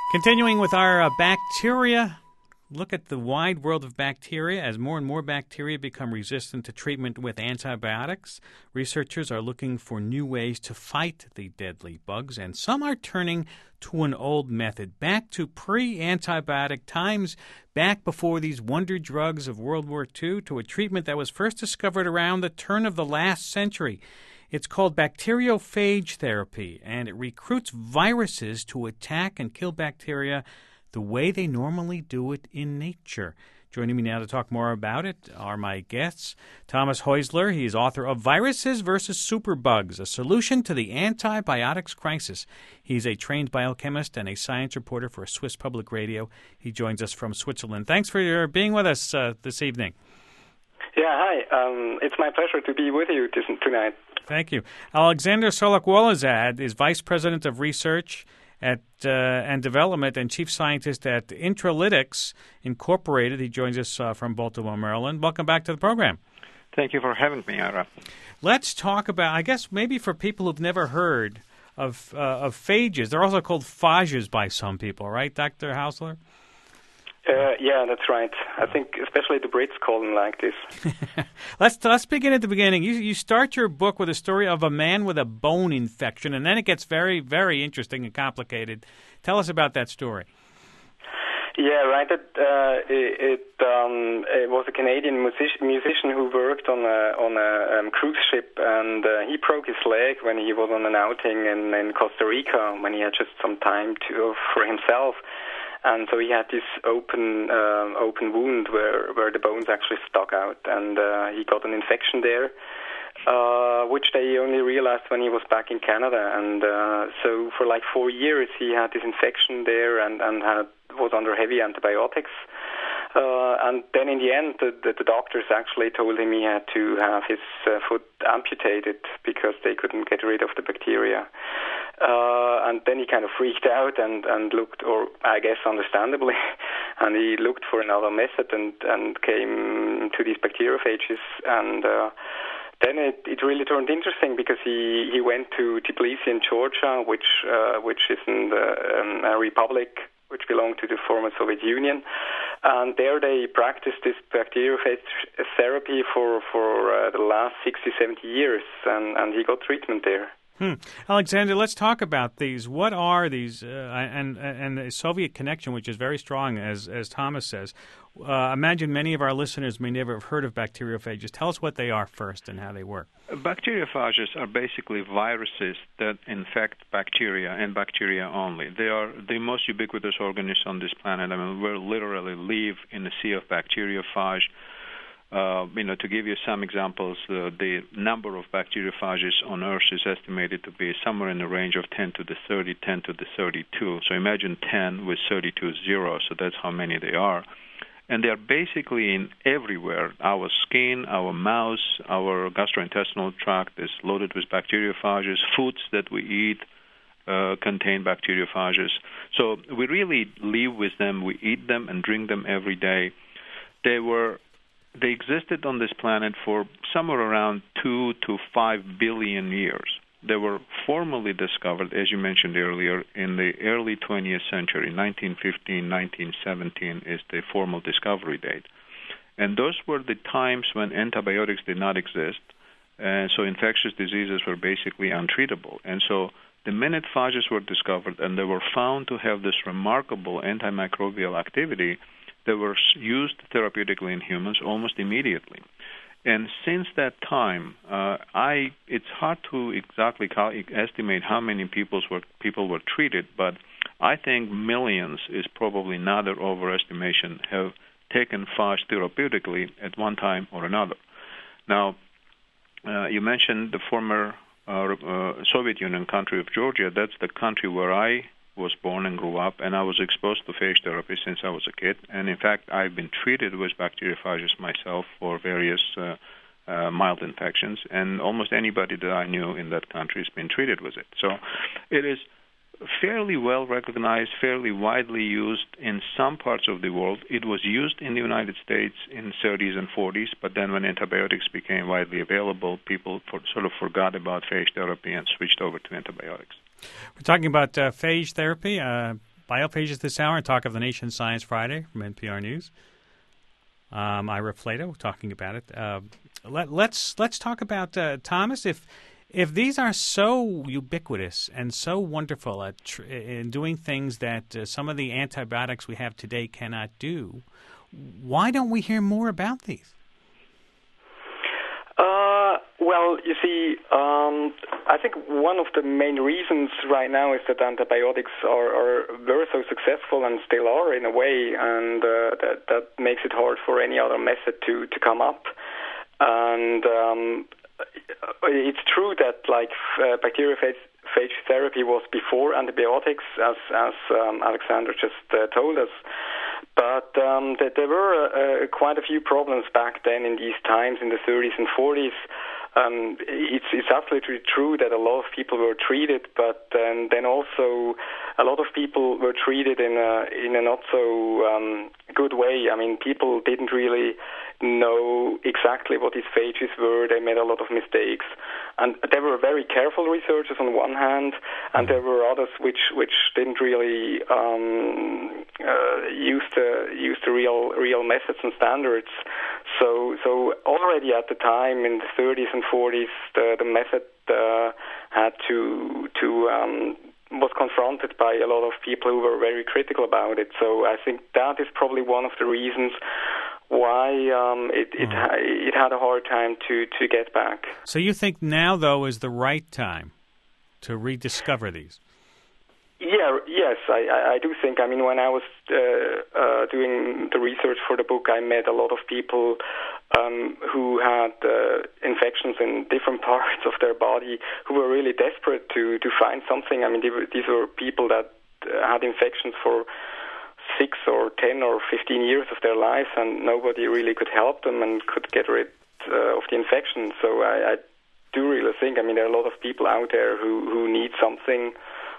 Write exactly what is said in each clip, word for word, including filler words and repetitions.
Continuing with our uh, bacteria, look at the wide world of bacteria. As more and more bacteria become resistant to treatment with antibiotics, researchers are looking for new ways to fight the deadly bugs, and some are turning to an old method, back to pre-antibiotic times, back before these wonder drugs of World War Two, to a treatment that was first discovered around the turn of the last century. It's called bacteriophage therapy, and it recruits viruses to attack and kill bacteria the way they normally do it in nature. Joining me now to talk more about it are my guests. Thomas Häusler, he is author of Viruses versus Superbugs, a solution to the antibiotics crisis. He's a trained biochemist and a science reporter for Swiss Public Radio. He joins us from Switzerland. Thanks for your being with us uh, this evening. Yeah, hi. Um, it's my pleasure to be with you this, tonight. Thank you. Alexander Solak-Wolozad is Vice President of Research at uh, and Development and Chief Scientist at Intralytics Incorporated. He joins us uh, from Baltimore, Maryland. Welcome back to the program. Thank you for having me, Ira. Let's talk about, I guess, maybe for people who've never heard of uh, of phages. They're also called phages by some people, right, Doctor Häusler? Uh, yeah, that's right. I think especially the Brits call them like this. let's let's begin at the beginning. You you start your book with a story of a man with a bone infection, and then it gets very, very interesting and complicated. Tell us about that story. Yeah, right. It uh, it, it, um, it was a Canadian music- musician who worked on a on a um, cruise ship, and uh, he broke his leg when he was on an outing in, in Costa Rica when he had just some time to for himself. And so he had this open um, open wound where, where the bones actually stuck out, and uh, he got an infection there, uh, which they only realized when he was back in Canada. And uh, so for like four years he had this infection there and, and had, was under heavy antibiotics. Uh, and then in the end, the, the, the doctors actually told him he had to have his uh, foot amputated because they couldn't get rid of the bacteria. Uh, and then he kind of freaked out and, and looked, or I guess understandably, and he looked for another method and, and came to these bacteriophages. And uh, then it, it really turned interesting because he, he went to Tbilisi in Georgia, which uh, which is in the, um, a republic which belonged to the former Soviet Union. And there they practiced this bacteriophage therapy for, for uh, the last sixty, seventy years, and, and he got treatment there. Hmm. Alexander, let's talk about these. What are these, uh, and and the Soviet connection, which is very strong, as as Thomas says. Uh, imagine many of our listeners may never have heard of bacteriophages. Tell us what they are first and how they work. Bacteriophages are basically viruses that infect bacteria and bacteria only. They are the most ubiquitous organisms on this planet. I mean, we literally live in a sea of bacteriophage. Uh, you know, to give you some examples, uh, the number of bacteriophages on Earth is estimated to be somewhere in the range of ten to the thirty, ten to the thirty-two. So imagine ten with thirty-two zeros, so that's how many they are. And they are basically in everywhere. Our skin, our mouth, our gastrointestinal tract is loaded with bacteriophages. Foods that we eat uh, contain bacteriophages. So we really live with them. We eat them and drink them every day. They were They existed on this planet for somewhere around two to five billion years. They were formally discovered, as you mentioned earlier, in the early twentieth century. nineteen fifteen, nineteen seventeen is the formal discovery date. And those were the times when antibiotics did not exist, and so infectious diseases were basically untreatable. And so the minute phages were discovered and they were found to have this remarkable antimicrobial activity, they were used therapeutically in humans almost immediately. And since that time, uh, I it's hard to exactly cal- estimate how many people were people were treated, but I think millions is probably not an overestimation, have taken phage therapeutically at one time or another. Now, uh, you mentioned the former uh, uh, Soviet Union country of Georgia. That's the country where I was born and grew up, and I was exposed to phage therapy since I was a kid. And in fact, I've been treated with bacteriophages myself for various uh, uh, mild infections, and almost anybody that I knew in that country has been treated with it. So it is fairly well recognized, fairly widely used in some parts of the world. It was used in the United States in thirties and forties, but then when antibiotics became widely available, people for, sort of forgot about phage therapy and switched over to antibiotics. We're talking about uh, phage therapy. Uh, Biophages this hour and Talk of the Nation Science Friday from N P R News. Um, Ira Flatow talking about it. Uh, let, let's let's talk about uh, Thomas. If if these are so ubiquitous and so wonderful at tr- in doing things that uh, some of the antibiotics we have today cannot do, why don't we hear more about these? Uh, well, you see, um, I think one of the main reasons right now is that antibiotics are, are very so successful and still are in a way, and uh, that, that makes it hard for any other method to, to come up. And um, it's true that like uh, bacteriophage therapy was before antibiotics, as, as um, Alexander just uh, told us. But um, there were uh, quite a few problems back then in these times, in the thirties and forties. Um, it's, it's absolutely true that a lot of people were treated, but um, then also a lot of people were treated in a in a not so um, good way. I mean, people didn't really know exactly what these phages were. They made a lot of mistakes, and there were very careful researchers on one hand, and there were others which which didn't really um, uh, use the use the real real methods and standards. So so already at the time in the thirties and forties, the the method uh, had to to um, was confronted by a lot of people who were very critical about it. So I think that is probably one of the reasons why um, it it, mm. it had a hard time to, to get back. So you think now, though, is the right time to rediscover these? Yeah, yes, I, I, I do think. I mean, when I was uh, uh, doing the research for the book, I met a lot of people um, who had uh, infections in different parts of their body who were really desperate to, to find something. I mean, they were, these were people that uh, had infections for six or ten or fifteen years of their lives, and nobody really could help them and could get rid uh, of the infection. So I, I do really think, I mean, there are a lot of people out there who, who need something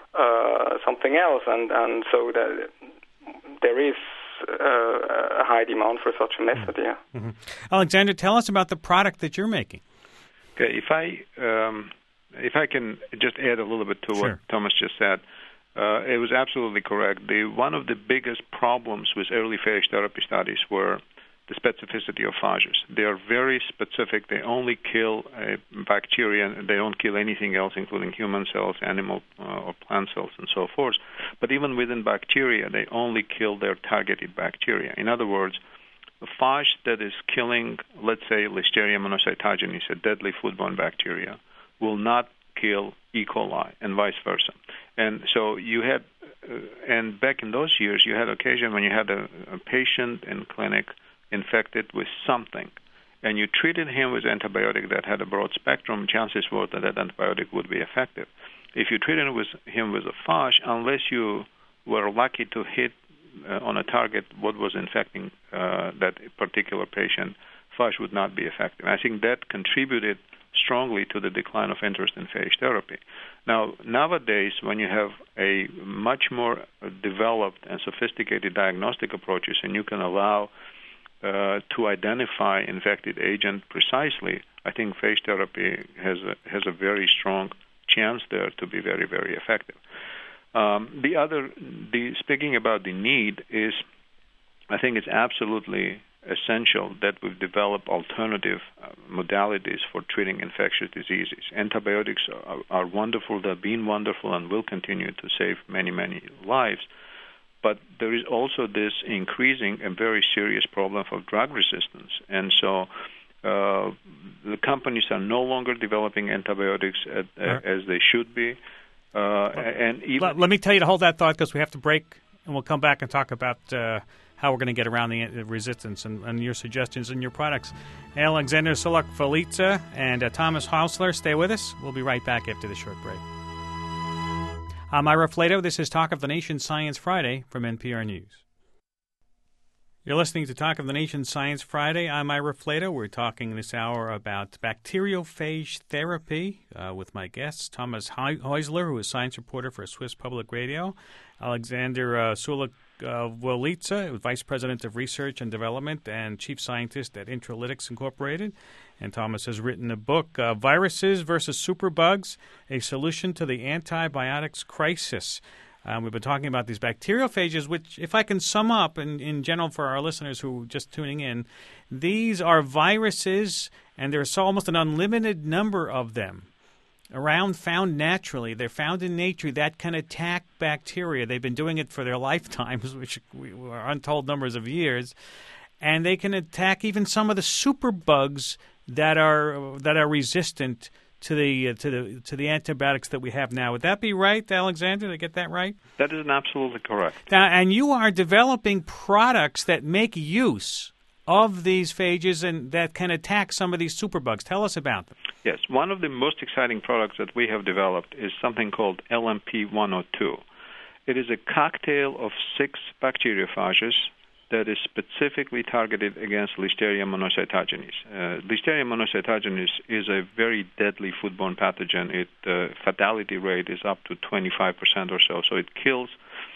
uh, something else, and, and so that there is uh, a high demand for such a method, yeah. Mm-hmm. Alexander, tell us about the product that you're making. Okay, if I, um, if I can just add a little bit to Sure. what Thomas just said. Uh, it was absolutely correct. The, one of the biggest problems with early phage therapy studies were the specificity of phages. They are very specific. They only kill a bacteria. They don't kill anything else, including human cells, animal uh, or plant cells, and so forth. But even within bacteria, they only kill their targeted bacteria. In other words, a phage that is killing, let's say, Listeria monocytogenes, a deadly foodborne bacteria, will not kill E. coli, and vice versa. And so you had, uh, and back in those years, you had occasion when you had a, a patient in clinic infected with something, and you treated him with antibiotic that had a broad spectrum, chances were that that antibiotic would be effective. If you treated him with, him with a phage, unless you were lucky to hit uh, on a target what was infecting uh, that particular patient, phage would not be effective. I think that contributed strongly to the decline of interest in phage therapy. Now, nowadays, when you have a much more developed and sophisticated diagnostic approaches, and you can allow uh, to identify infected agent precisely, I think phage therapy has a, has a very strong chance there to be very, very effective. Um, the other, the speaking about the need is, I think it's absolutely essential that we've developed alternative uh, modalities for treating infectious diseases. Antibiotics are, are wonderful, they've been wonderful, and will continue to save many, many lives. But there is also this increasing and very serious problem of drug resistance. And so uh, the companies are no longer developing antibiotics at, uh, as they should be. Uh, and even let, let me tell you to hold that thought, because we have to break, and we'll come back and talk about uh, how we're going to get around the, the resistance and, and your suggestions and your products. Alexander Sulak-Felica and uh, Thomas Hausler, stay with us. We'll be right back after the short break. I'm Ira Flatow. This is Talk of the Nation Science Friday from N P R News. You're listening to Talk of the Nation Science Friday. I'm Ira Flatow. We're talking this hour about bacteriophage therapy uh, with my guests, Thomas Hausler, who is science reporter for Swiss Public Radio, Alexander uh, Sulak-Felica, Vice President of Research and Development and Chief Scientist at Intralytics Incorporated. And Thomas has written a book, uh, Viruses versus Superbugs, A Solution to the Antibiotics Crisis. Um, we've been talking about these bacteriophages, which, if I can sum up in, in general for our listeners who are just tuning in, these are viruses, and there's almost an unlimited number of them around, found naturally. They're found in nature that can attack bacteria. They've been doing it for their lifetimes, which are untold numbers of years, and they can attack even some of the superbugs that are that are resistant to the uh, to the to the antibiotics that we have now. Would that be right, Alexander? Did I get that right? That is absolutely correct. Now, and you are developing products that make use of these phages and that can attack some of these superbugs. Tell us about them. Yes, one of the most exciting products that we have developed is something called L M P one oh two. It is a cocktail of six bacteriophages that is specifically targeted against Listeria monocytogenes. Uh, Listeria monocytogenes is a very deadly foodborne pathogen. Its uh, fatality rate is up to twenty-five percent or so, so it kills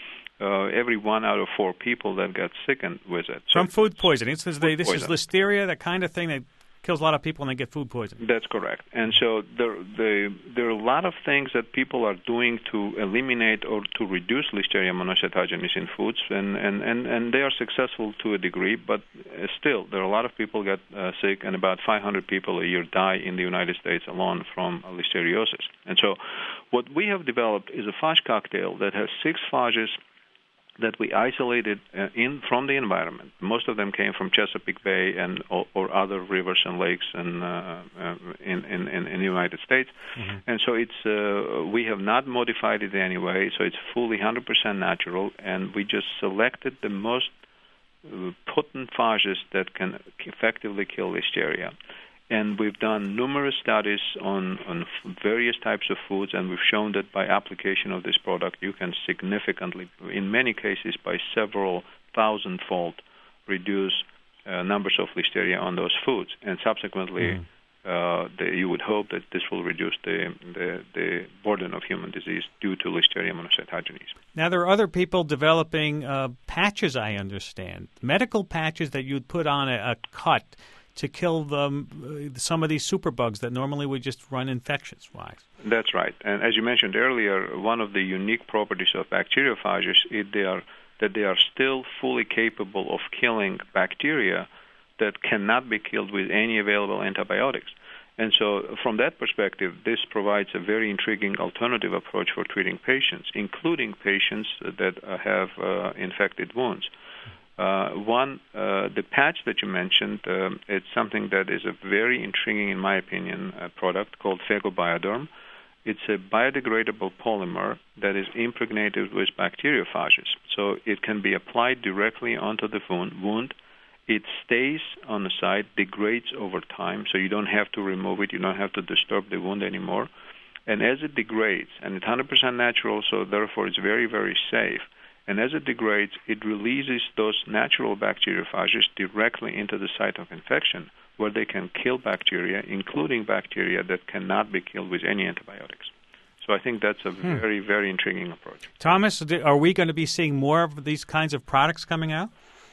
uh, every one out of four people that get sickened with it. So From food poisoning. This, is, the, this poison. is Listeria, the kind of thing that kills a lot of people when they get food poisoning. That's correct. And so there, there, there are a lot of things that people are doing to eliminate or to reduce Listeria monocytogenes in foods, and, and, and, and they are successful to a degree, but still, there are a lot of people get uh, sick, and about five hundred people a year die in the United States alone from listeriosis. And so what we have developed is a phage cocktail that has six phages that we isolated uh, in from the environment. Most of them came from Chesapeake Bay and or, or other rivers and lakes in, uh, uh, in, in, in the United States. Mm-hmm. And so it's uh, we have not modified it in any way, so it's fully one hundred percent natural, and we just selected the most uh, potent phages that can effectively kill Listeria. And we've done numerous studies on, on various types of foods, and we've shown that by application of this product, you can significantly, in many cases, by several thousand-fold, reduce uh, numbers of Listeria on those foods. And subsequently, mm. uh, the, you would hope that this will reduce the, the, the burden of human disease due to Listeria monocytogenes. Now, there are other people developing uh, patches, I understand, medical patches that you'd put on a, a cut to kill them, uh, some of these superbugs that normally would just run infections-wise. That's right. And as you mentioned earlier, one of the unique properties of bacteriophages is they are, that they are still fully capable of killing bacteria that cannot be killed with any available antibiotics. And so from that perspective, this provides a very intriguing alternative approach for treating patients, including patients that uh, have uh, infected wounds. Uh, one, uh, the patch that you mentioned, um, it's something that is a very intriguing, in my opinion, uh, product called Phagobioderm. It's a biodegradable polymer that is impregnated with bacteriophages. So it can be applied directly onto the wound. It stays on the site, degrades over time, so you don't have to remove it. You don't have to disturb the wound anymore. And as it degrades, and it's one hundred percent natural, so therefore it's very, very safe. And as it degrades, it releases those natural bacteriophages directly into the site of infection, where they can kill bacteria, including bacteria that cannot be killed with any antibiotics. So I think that's a hmm. very, very intriguing approach. Thomas, are we going to be seeing more of these kinds of products coming out?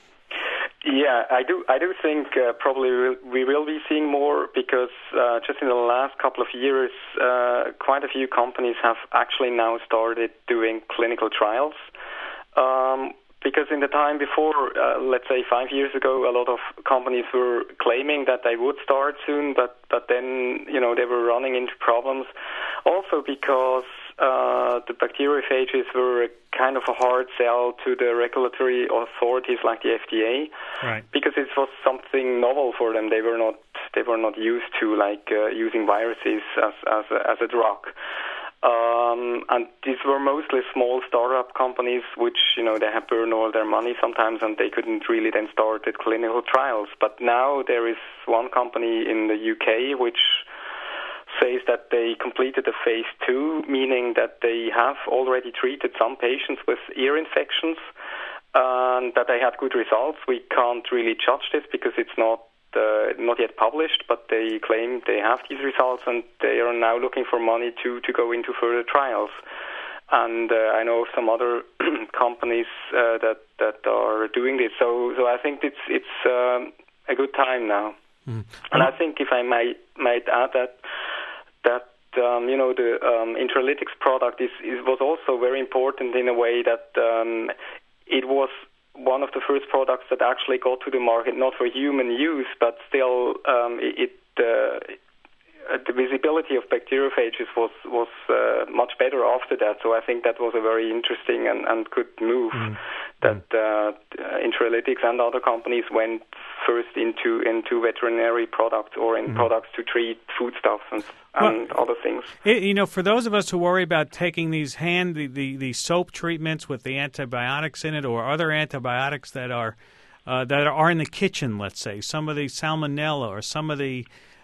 Yeah, I do. I do think uh, probably we'll, we will be seeing more because uh, just in the last couple of years, uh, quite a few companies have actually now started doing clinical trials. Um, because in the time before, uh, let's say five years ago, a lot of companies were claiming that they would start soon, but, but then, you know, they were running into problems. Also because uh, the bacteriophages were kind of a hard sell to the regulatory authorities like the F D A, right. because it was something novel for them. They were not they were not used to like uh, using viruses as as a, as a drug. Um, and these were mostly small startup companies, which, you know, they had burned all their money sometimes, and they couldn't really then start the clinical trials. But now there is one company in the U K which says that they completed the phase two, meaning that they have already treated some patients with ear infections, and that they had good results. We can't really judge this because it's not Uh, not yet published, but they claim they have these results, and they are now looking for money to, to go into further trials. And uh, I know of some other companies uh, that that are doing this. So so I think it's it's um, a good time now. Mm. And I think if I might might add that that um, you know, the um, Intralytics product is, is was also very important in a way that um, it was one of the first products that actually got to the market, not for human use, but still um, it, it uh, the visibility of bacteriophages was was uh, much better after that. So I think that was a very interesting and, and good move mm. that uh, Intralytics and other companies went first into into veterinary products or in mm. products to treat foodstuffs and, and well, other things. It, you know, for those of us who worry about taking these hand the, the, the soap treatments with the antibiotics in it or other antibiotics that are uh, that are in the kitchen, let's say some of the Salmonella or some of the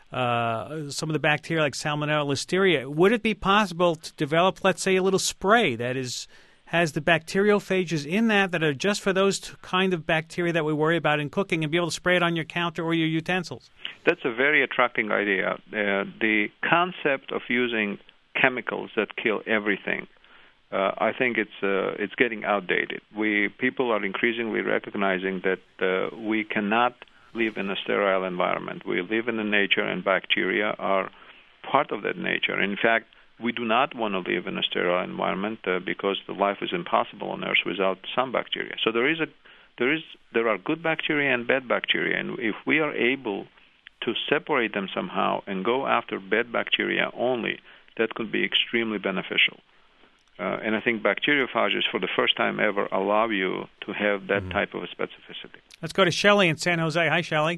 Uh, some of the bacteria like Salmonella, Listeria, would it be possible to develop, let's say, a little spray that is has the bacteriophages in that that are just for those kind of bacteria that we worry about in cooking and be able to spray it on your counter or your utensils? That's a very attracting idea. Uh, the concept of using chemicals that kill everything, uh, I think it's uh, it's getting outdated. We people are increasingly recognizing that uh, we cannot live in a sterile environment. We live in the nature, and bacteria are part of that nature. In fact, we do not want to live in a sterile environment uh, because the life is impossible on Earth without some bacteria. So there is a, there is, there are good bacteria and bad bacteria, and if we are able to separate them somehow and go after bad bacteria only, that could be extremely beneficial. Uh, and I think bacteriophages, for the first time ever, allow you to have that mm-hmm. type of a specificity. Let's go to Shelley in San Jose. Hi, Shelley.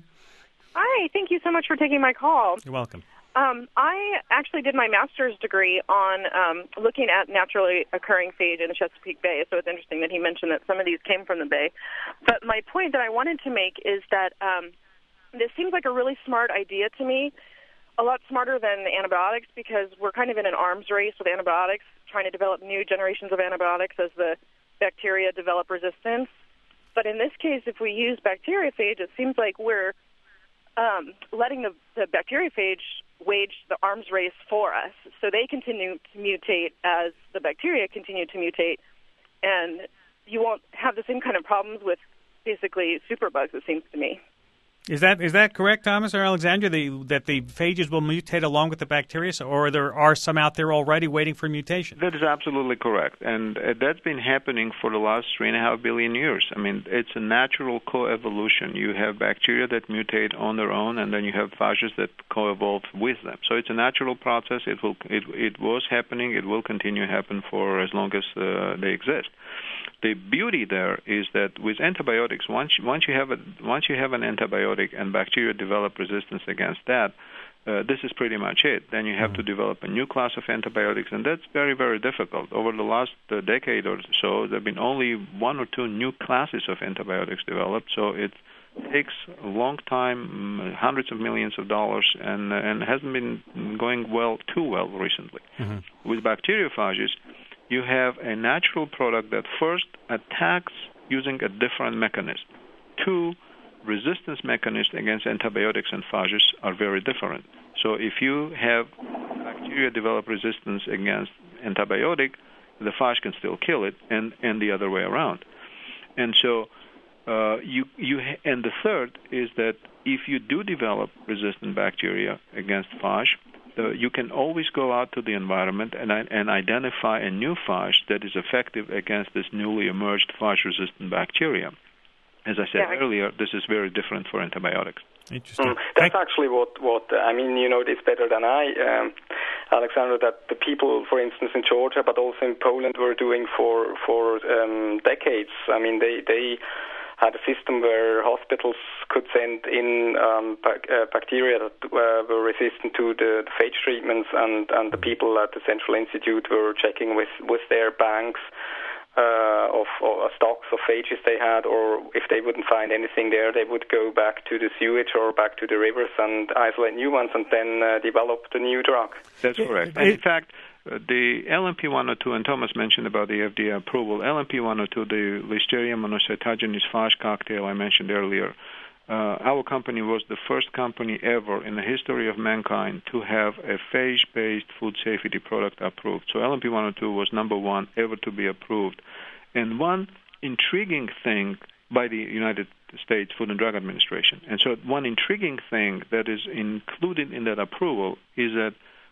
Hi. Thank you so much for taking my call. You're welcome. Um, I actually did my master's degree on um, looking at naturally occurring phage in the Chesapeake Bay, so it's interesting that he mentioned that some of these came from the Bay. But my point that I wanted to make is that um, this seems like a really smart idea to me, a lot smarter than antibiotics, because we're kind of in an arms race with antibiotics, trying to develop new generations of antibiotics as the bacteria develop resistance. But in this case, if we use bacteriophage, it seems like we're um, letting the, the bacteriophage wage the arms race for us. So they continue to mutate as the bacteria continue to mutate, and you won't have the same kind of problems with basically superbugs, it seems to me. Is that is that correct, Thomas or Alexandra, the, that the phages will mutate along with the bacteria, or there are some out there already waiting for mutation? That is absolutely correct, and uh, that's been happening for the last three and a half billion years. I mean, it's a natural coevolution. You have bacteria that mutate on their own, and then you have phages that co-evolve with them. So it's a natural process. It will it it was happening. It will continue to happen for as long as uh, they exist. The beauty there is that with antibiotics, once once you have a once you have an antibiotic and bacteria develop resistance against that, uh, this is pretty much it. Then you have mm-hmm. to develop a new class of antibiotics, and that's very, very difficult. Over the last uh, decade or so, there have been only one or two new classes of antibiotics developed, so it takes a long time, hundreds of millions of dollars, and, uh, and hasn't been going well too well recently. Mm-hmm. With bacteriophages, you have a natural product that first attacks using a different mechanism. Two, resistance mechanisms against antibiotics and phages are very different. So if you have bacteria develop resistance against antibiotic, the phage can still kill it, and, and the other way around. And so uh, you you ha- and the third is that if you do develop resistant bacteria against phage, Uh, you can always go out to the environment and, and identify a new phage that is effective against this newly emerged phage-resistant bacteria. As I said yeah. earlier, this is very different for antibiotics. Interesting. Mm, that's actually what, what I mean, you know this better than I, um, Alexandra, that the people, for instance, in Georgia, but also in Poland, were doing for, for um, decades. I mean, they... they had a system where hospitals could send in um, bac- uh, bacteria that uh, were resistant to the, the phage treatments, and, and the people at the Central Institute were checking with, with their banks uh, of, of stocks of phages they had, or if they wouldn't find anything there, they would go back to the sewage or back to the rivers and isolate new ones and then uh, develop the new drug. That's correct. And in fact, the L M P one oh two, and Thomas mentioned about the F D A approval, L M P one oh two, the Listeria monocytogenes phage cocktail I mentioned earlier, uh, our company was the first company ever in the history of mankind to have a phage-based food safety product approved. So L M P one oh two was number one ever to be approved. And one intriguing thing by the United States Food and Drug Administration, and so one intriguing thing that is included in that approval is that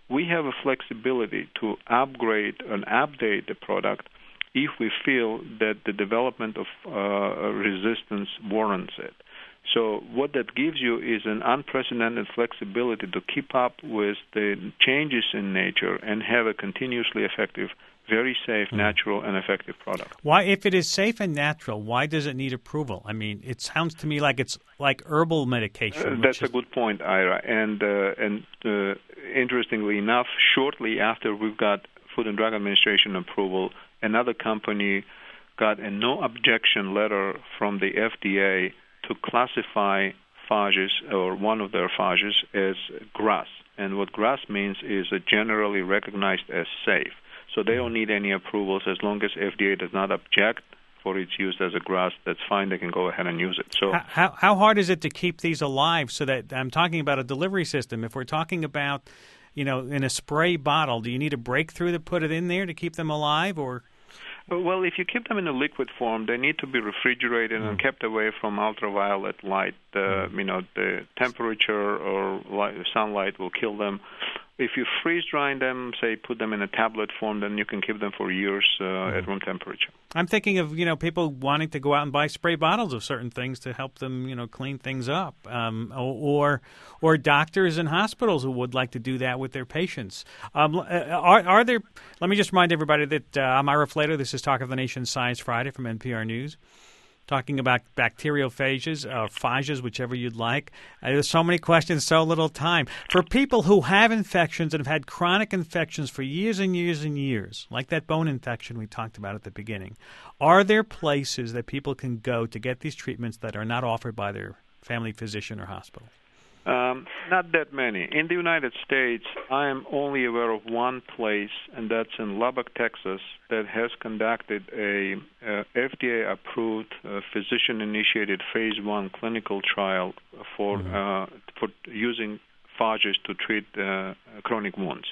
we have a flexibility to upgrade and update the product if we feel that the development of uh, resistance warrants it. So what that gives you is an unprecedented flexibility to keep up with the changes in nature and have a continuously effective, very safe, mm-hmm. natural, and effective product. Why, if it is safe and natural, why does it need approval? I mean, it sounds to me like it's like herbal medication. Uh, that's is... a good point, Ira. And uh, and uh, interestingly enough, shortly after we've got Food and Drug Administration approval, another company got a no objection letter from the F D A to classify phages, or one of their phages, as GRAS. And what GRAS means is uh, generally recognized as safe. So they don't need any approvals as long as F D A does not object for its use as a GRAS. That's fine. They can go ahead and use it. So how, how hard is it to keep these alive? So that I'm talking about a delivery system. If we're talking about, you know, in a spray bottle, do you need a breakthrough to put it in there to keep them alive, or? Well, if you keep them in a liquid form, they need to be refrigerated mm. and kept away from ultraviolet light. Uh, mm. You know, the temperature or light, sunlight will kill them. If you freeze dry them, say put them in a tablet form, then you can keep them for years uh, mm. at room temperature. I'm thinking of, you know, people wanting to go out and buy spray bottles of certain things to help them, you know, clean things up, um, or or doctors and hospitals who would like to do that with their patients. Um, are, are there? Let me just remind everybody that uh, I'm Ira Flato. This is Talk of the Nation Science Friday from N P R News. Talking about bacteriophages, or phages, whichever you'd like. Uh, there's so many questions, so little time. For people who have infections and have had chronic infections for years and years and years, like that bone infection we talked about at the beginning, are there places that people can go to get these treatments that are not offered by their family physician or hospital? Um, not that many. In the United States, I am only aware of one place, and that's in Lubbock, Texas, that has conducted a uh, F D A-approved, uh, physician-initiated phase one clinical trial for mm-hmm. uh, for using phages to treat uh, chronic wounds.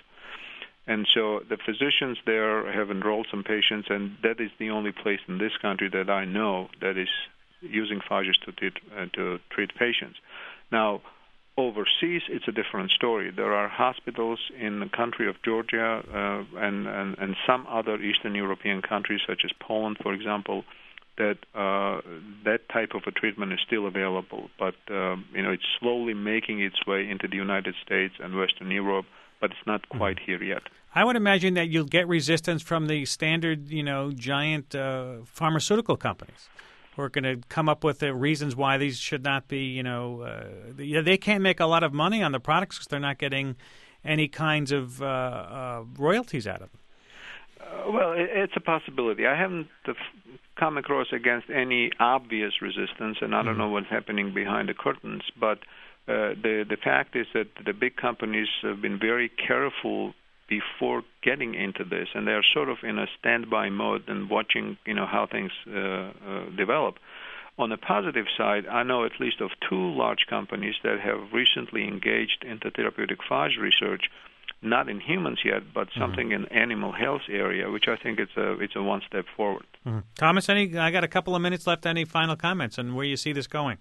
And so the physicians there have enrolled some patients, and that is the only place in this country that I know that is using phages to treat, uh, to treat patients. Now, overseas, it's a different story. There are hospitals in the country of Georgia uh, and, and, and some other Eastern European countries, such as Poland, for example, that uh, that type of a treatment is still available. But, uh, you know, it's slowly making its way into the United States and Western Europe, but it's not quite here yet. I would imagine that you'll get resistance from the standard, you know, giant uh, pharmaceutical companies. We're going to come up with the reasons why these should not be, you know, uh, they can't make a lot of money on the products because they're not getting any kinds of uh, uh, royalties out of them. Uh, well, it's a possibility. I haven't come across against any obvious resistance, and I don't mm-hmm. know what's happening behind the curtains, but uh, the, the fact is that the big companies have been very careful before getting into this, and they're sort of in a standby mode and watching, you know, how things uh, uh, develop. On the positive side, I know at least of two large companies that have recently engaged into therapeutic phage research, not in humans yet, but something mm-hmm. in animal health area, which I think it's a it's a one step forward. Mm-hmm. Thomas, any? I got a couple of minutes left. Any final comments on where you see this going?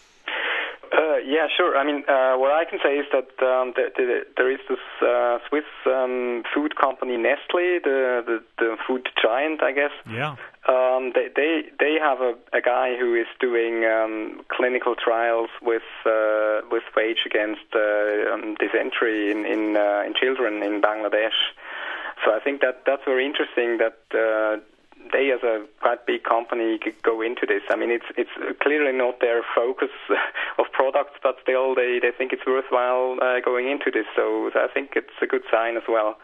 Uh, yeah, sure. I mean, uh, what I can say is that um, the, the, there is this uh, Swiss um, food company Nestle, the, the the food giant, I guess. Yeah. Um, they they they have a, a guy who is doing um, clinical trials with uh, with phage against uh, um, dysentery in in, uh, in children in Bangladesh. So I think that that's very interesting that. Uh, They, as a quite big company, could go into this. I mean, it's it's clearly not their focus of products, but still they, they think it's worthwhile uh, going into this. So, so I think it's a good sign as well.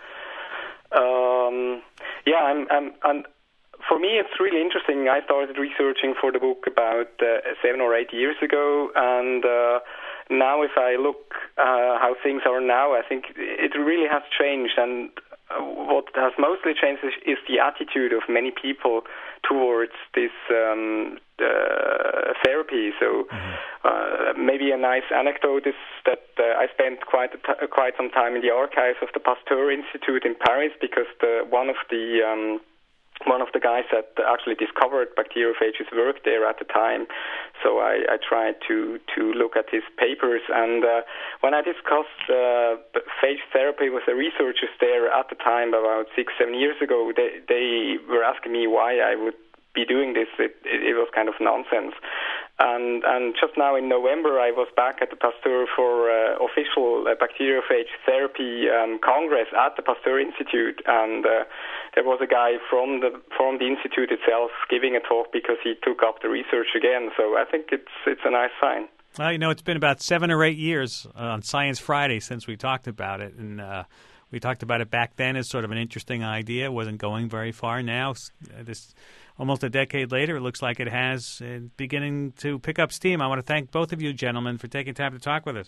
Um, yeah, I'm, I'm, I'm, for me, it's really interesting. I started researching for the book about uh, seven or eight years ago, and uh, now if I look uh, how things are now, I think it really has changed. And what has mostly changed is, is the attitude of many people towards this um, uh, therapy. So uh, maybe a nice anecdote is that uh, I spent quite a t- quite some time in the archives of the Pasteur Institute in Paris because the, one of the um, one of the guys that actually discovered bacteriophages worked there at the time. So I, I tried to, to look at his papers. And uh, when I discussed uh, phage therapy with the researchers there at the time, about six, seven years ago, they, they were asking me why I would be doing this. It, it, it was kind of nonsense. And, and just now in November, I was back at the Pasteur for uh, official uh, bacteriophage therapy um, congress at the Pasteur Institute, and uh, there was a guy from the from the institute itself giving a talk because he took up the research again. So I think it's it's a nice sign. Well, you know, it's been about seven or eight years on Science Friday since we talked about it, and uh, we talked about it back then as sort of an interesting idea. It wasn't going very far. Now, uh, this. Almost a decade later, it looks like it has uh, beginning to pick up steam. I want to thank both of you gentlemen for taking time to talk with us.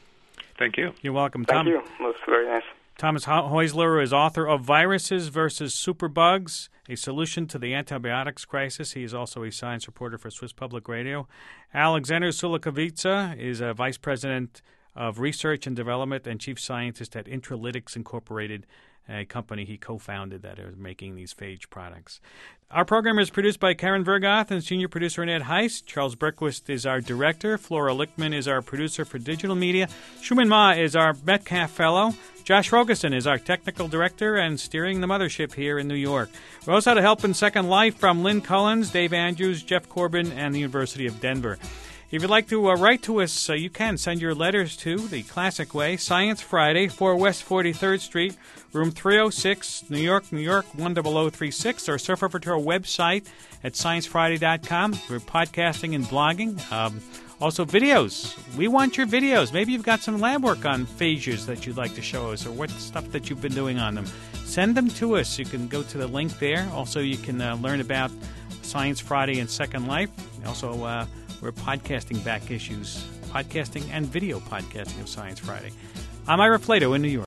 Thank you. You're welcome. Thank Tom, you. That's very nice. Thomas Häusler is author of Viruses versus Superbugs, a solution to the antibiotics crisis. He is also a science reporter for Swiss Public Radio. Alexander Sulikovica is a vice president of research and development and chief scientist at Intralytics Incorporated, a company he co-founded that is making these phage products. Our program is produced by Karen Vergoth and senior producer Annette Heiss. Charles Berquist is our director. Flora Lichtman is our producer for digital media. Shuman Ma is our Metcalf Fellow. Josh Rogerson is our technical director and steering the mothership here in New York. We also had a help in Second Life from Lynn Cullins, Dave Andrews, Jeff Corbin, and the University of Denver. If you'd like to uh, write to us, uh, you can send your letters to the classic way, Science Friday, four West forty-third Street, room three oh six, New York, New York, one zero zero three six, or surf over to our website at science friday dot com. We're podcasting and blogging. Um, also, videos. We want your videos. Maybe you've got some lab work on phages that you'd like to show us, or what stuff that you've been doing on them. Send them to us. You can go to the link there. Also, you can uh, learn about Science Friday and Second Life. Also, uh, we're podcasting back issues, podcasting and video podcasting of Science Friday. I'm Ira Flato in New York.